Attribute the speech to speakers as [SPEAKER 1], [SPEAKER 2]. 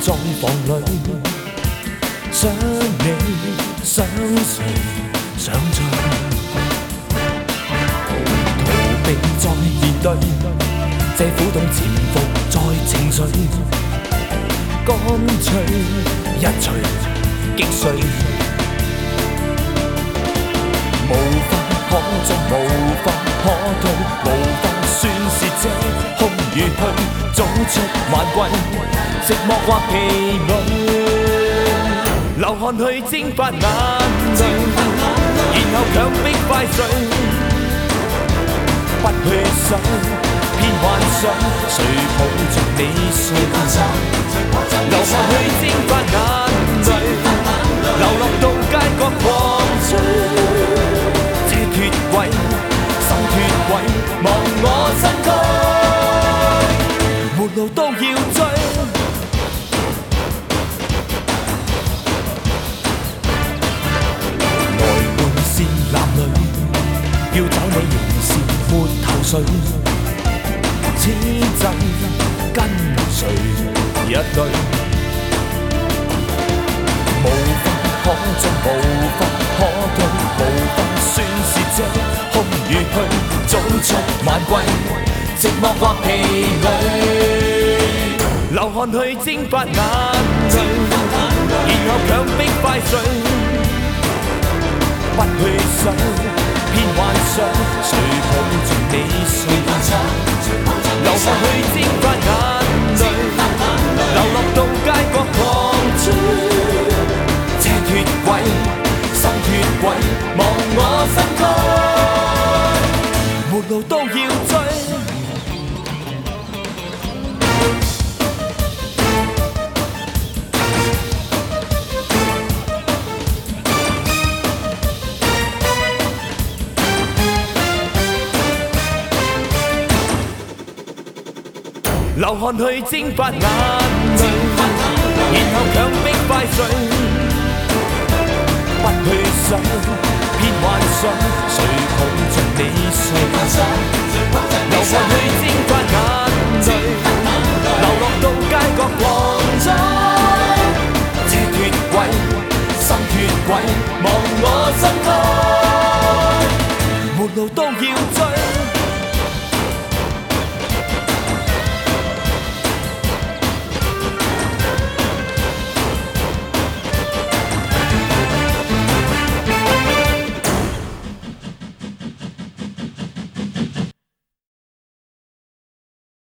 [SPEAKER 1] 狀房裏，想你想誰想醉，逃避再面對，這苦痛潛伏在情緒，乾脆一錘擊碎，無法可進，無法可退，無法宣泄這空與虛，早出晚歸，寂寞或疲累，流汗去蒸發眼淚，然後強迫快睡，不去想，偏幻想，誰抱着你睡，流汗去蒸發眼淚，流落到街角狂追，這脱軌，心脱軌，望我身軀，沒路都要追。男女要找你仍是沒頭緒，此際跟誰一對，無法可進，無法可退，無法宣泄這空與虛，早出晚歸，寂寞或疲累，流汗去蒸發眼淚，然後強迫快睡，不去想，偏幻想，誰抱住你睡，流汗去蒸發眼淚，流落到街角狂追，這脱軌，心脱軌，望我身軀，沒路都要追。流汗去蒸發眼淚，然後強迫快睡，不去想，偏幻想，誰抱着你睡，流汗去蒸發眼淚，流落到街角狂追，這脱軌，心脱軌，望我身軀，沒路都要追。